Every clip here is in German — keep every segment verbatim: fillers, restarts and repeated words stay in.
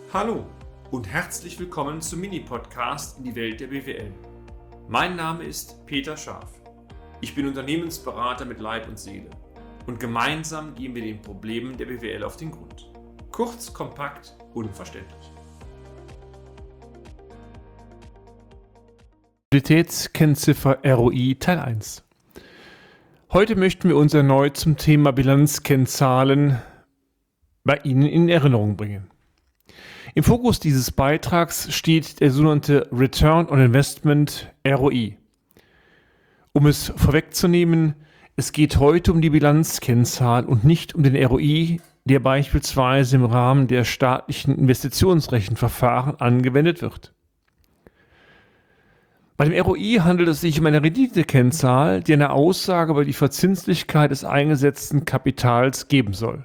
Hallo und herzlich willkommen zum Mini-Podcast in die Welt der B W L. Mein Name ist Peter Scharf. Ich bin Unternehmensberater mit Leib und Seele und gemeinsam gehen wir den Problemen der B W L auf den Grund. Kurz, kompakt, unverständlich. Rentabilitätskennziffer R O I Teil eins. Heute möchten wir uns erneut zum Thema Bilanzkennzahlen bei Ihnen in Erinnerung bringen. Im Fokus dieses Beitrags steht der sogenannte Return on Investment R O I. Um es vorwegzunehmen, es geht heute um die Bilanzkennzahl und nicht um den R O I, der beispielsweise im Rahmen der staatlichen Investitionsrechenverfahren angewendet wird. Bei dem R O I handelt es sich um eine Renditekennzahl, die eine Aussage über die Verzinslichkeit des eingesetzten Kapitals geben soll.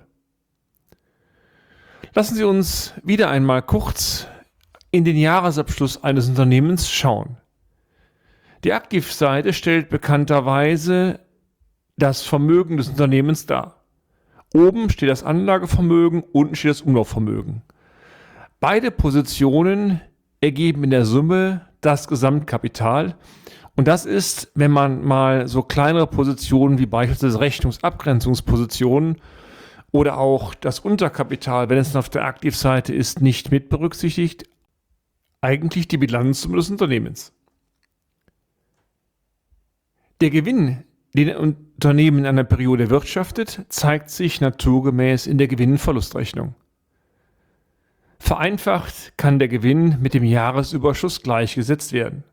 Lassen Sie uns wieder einmal kurz in den Jahresabschluss eines Unternehmens schauen. Die Aktivseite stellt bekannterweise das Vermögen des Unternehmens dar. Oben steht das Anlagevermögen, unten steht das Umlaufvermögen. Beide Positionen ergeben in der Summe das Gesamtkapital. Und das ist, wenn man mal so kleinere Positionen wie beispielsweise Rechnungsabgrenzungspositionen oder auch das Unterkapital, wenn es auf der Aktivseite ist, nicht mit berücksichtigt, eigentlich die Bilanzsumme des Unternehmens. Der Gewinn, den ein Unternehmen in einer Periode erwirtschaftet, zeigt sich naturgemäß in der Gewinn-Verlustrechnung. Vereinfacht kann der Gewinn mit dem Jahresüberschuss gleichgesetzt werden.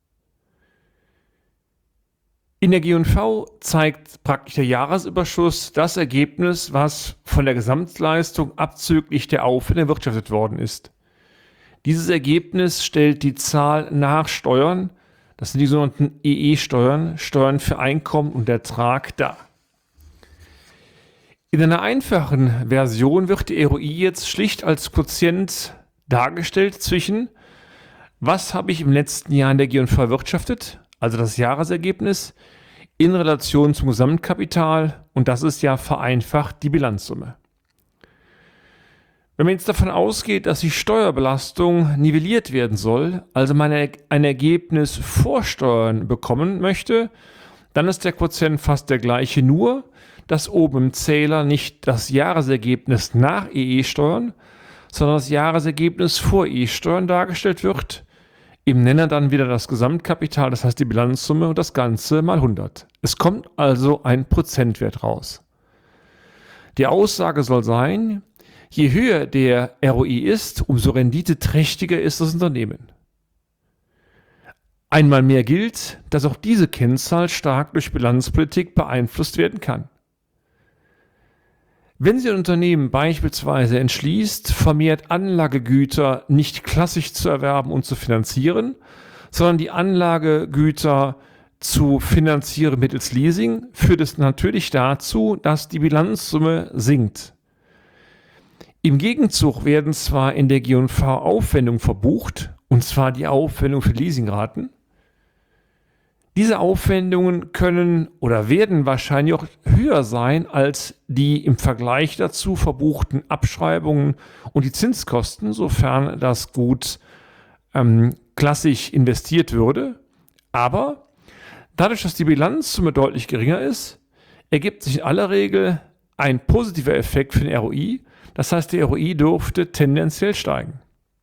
In der G und V zeigt praktisch der Jahresüberschuss das Ergebnis, was von der Gesamtleistung abzüglich der Aufwände erwirtschaftet worden ist. Dieses Ergebnis stellt die Zahl nach Steuern, das sind die sogenannten E E-Steuern, Steuern für Einkommen und Ertrag, dar. In einer einfachen Version wird die R O I jetzt schlicht als Quotient dargestellt zwischen, was habe ich im letzten Jahr in der G und V erwirtschaftet, also das Jahresergebnis, in Relation zum Gesamtkapital, und das ist ja vereinfacht die Bilanzsumme. Wenn man jetzt davon ausgeht, dass die Steuerbelastung nivelliert werden soll, also man ein Ergebnis vor Steuern bekommen möchte, dann ist der Quotient fast der gleiche, nur dass oben im Zähler nicht das Jahresergebnis nach E E-Steuern, sondern das Jahresergebnis vor E E-Steuern dargestellt wird. Im Nenner dann wieder das Gesamtkapital, das heißt die Bilanzsumme, und das Ganze mal hundert. Es kommt also ein Prozentwert raus. Die Aussage soll sein, je höher der R O I ist, umso renditeträchtiger ist das Unternehmen. Einmal mehr gilt, dass auch diese Kennzahl stark durch Bilanzpolitik beeinflusst werden kann. Wenn Sie ein Unternehmen beispielsweise entschließt, vermehrt Anlagegüter nicht klassisch zu erwerben und zu finanzieren, sondern die Anlagegüter zu finanzieren mittels Leasing, führt es natürlich dazu, dass die Bilanzsumme sinkt. Im Gegenzug werden zwar in der G und V Aufwendungen verbucht, und zwar die Aufwendung für Leasingraten. Diese Aufwendungen können oder werden wahrscheinlich auch höher sein als die im Vergleich dazu verbuchten Abschreibungen und die Zinskosten, sofern das Gut ähm, klassisch investiert würde. Aber dadurch, dass die Bilanzsumme deutlich geringer ist, ergibt sich in aller Regel ein positiver Effekt für den R O I. Das heißt, der R O I dürfte tendenziell steigen.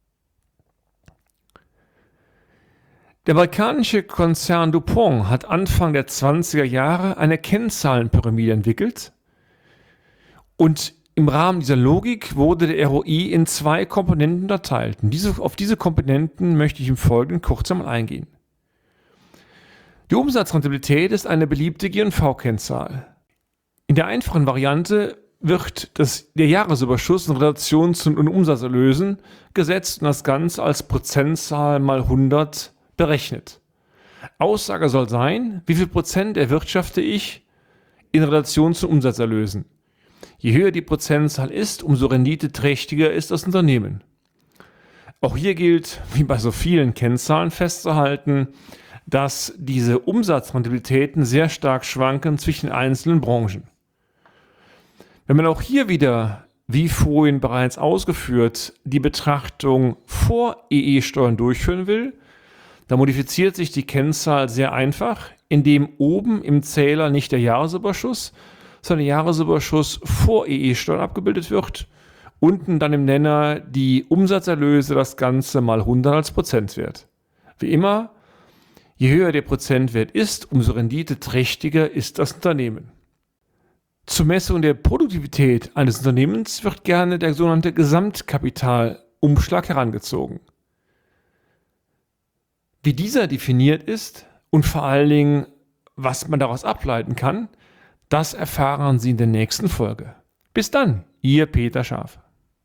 Der amerikanische Konzern DuPont hat Anfang der zwanziger Jahre eine Kennzahlenpyramide entwickelt, und im Rahmen dieser Logik wurde der R O I in zwei Komponenten unterteilt. Und diese, auf diese Komponenten möchte ich im Folgenden kurz einmal eingehen. Die Umsatzrentabilität ist eine beliebte G und V-Kennzahl. In der einfachen Variante wird das, der Jahresüberschuss in Relation zu den Umsatzerlösen gesetzt und das Ganze als Prozentzahl mal hundert berechnet. Aussage soll sein, wie viel Prozent erwirtschafte ich in Relation zu Umsatzerlösen. Je höher die Prozentzahl ist, umso renditeträchtiger ist das Unternehmen. Auch hier gilt, wie bei so vielen Kennzahlen festzuhalten, dass diese Umsatzrentabilitäten sehr stark schwanken zwischen einzelnen Branchen. Wenn man auch hier wieder wie vorhin bereits ausgeführt, die Betrachtung vor E E-Steuern durchführen will, dann modifiziert sich die Kennzahl sehr einfach, indem oben im Zähler nicht der Jahresüberschuss, sondern der Jahresüberschuss vor E E-Steuern abgebildet wird, unten dann im Nenner die Umsatzerlöse, das Ganze mal hundert als Prozentwert. Wie immer, je höher der Prozentwert ist, umso renditeträchtiger ist das Unternehmen. Zur Messung der Produktivität eines Unternehmens wird gerne der sogenannte Gesamtkapitalumschlag herangezogen. Wie dieser definiert ist und vor allen Dingen, was man daraus ableiten kann, das erfahren Sie in der nächsten Folge. Bis dann, Ihr Peter Scharf.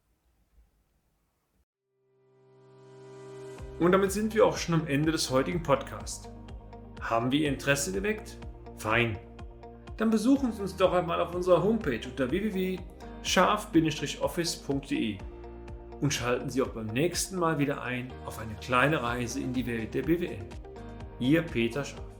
Und damit sind wir auch schon am Ende des heutigen Podcasts. Haben wir Ihr Interesse geweckt? Fein. Dann besuchen Sie uns doch einmal auf unserer Homepage unter w w w punkt scharf Bindestrich office punkt d e und schalten Sie auch beim nächsten Mal wieder ein auf eine kleine Reise in die Welt der B W L. Ihr Peter Scharf.